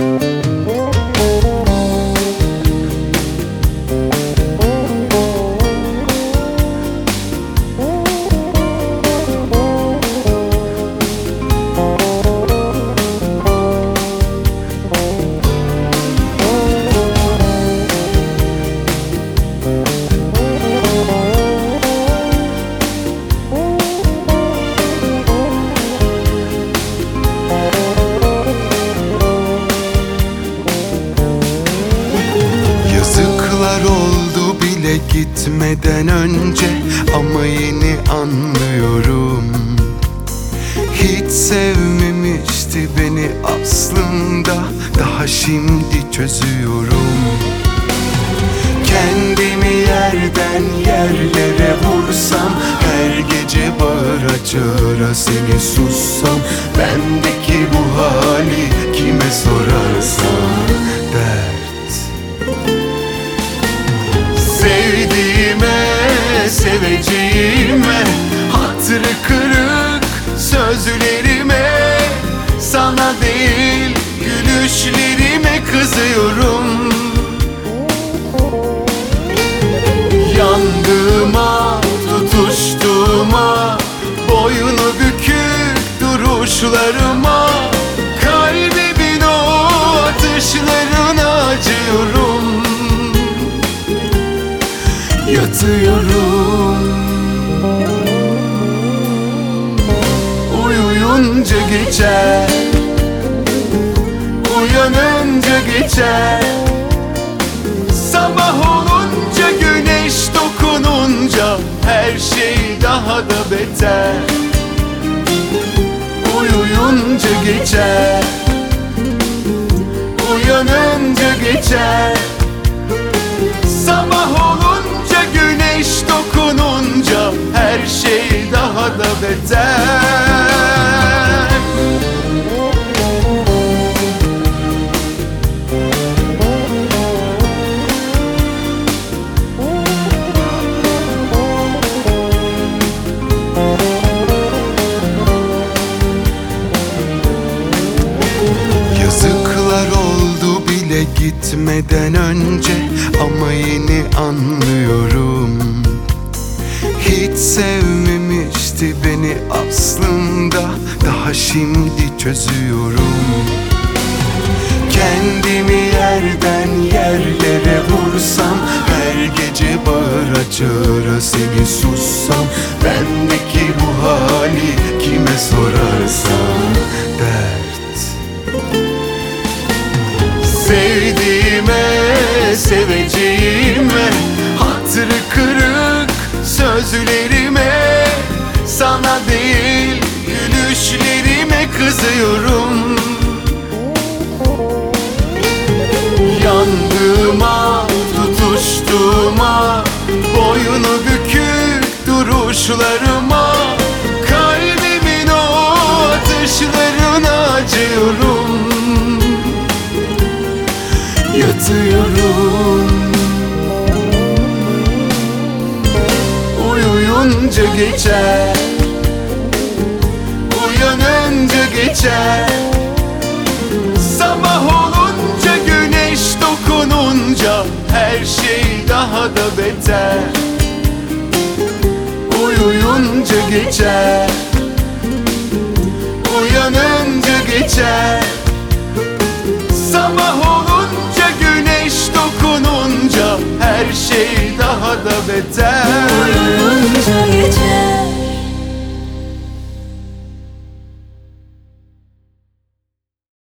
Oldu bile gitmeden önce, ama yeni anlıyorum. Hiç sevmemişti beni aslında, daha şimdi çözüyorum. Kendimi yerden yerlere vursam, her gece bağıra çağıra seni sussam, bendeki bu hali kime sorarsam dert. Sevdiğime, seveceğime, hatırı kırık sözlerime, sana değil gülüşlerime kızıyorum. Yandığıma, tutuştuğuma, boyunu bükük duruşlarıma, kalbimin o atışlarına acıyorum. Yatıyorum, uyuyunca geçer, uyanınca geçer. Sabah olunca, güneş dokununca, her şey daha da beter. Uyuyunca geçer, uyanınca geçer. Sabah olunca, güneş dokununca, her şey daha da beter. Yazıklar oldu bile gitmeden önce, ama yeni anlıyorum. Hiç sevmemişti beni aslında, daha şimdi çözüyorum. Kendimi yerden yerlere vursam, her gece bağıra çağıra seni sussam, bendeki bu hali kime sorarsam dert. Sevdiğime, seveceğime, hatırı kırık sözlerime, sana değil gülüşlerime kızıyorum. Yandığıma, tutuştuğuma, boyunu bükük duruşlarıma, kalbimin o atışlarına acıyorum. Yatıyorum, uyuyunca geçer, uyanınca geçer. Sabah olunca, güneş dokununca, her şey daha da beter. Uyuyunca geçer, uyanınca geçer. Sabah olunca, güneş dokununca, her şey daha da beter.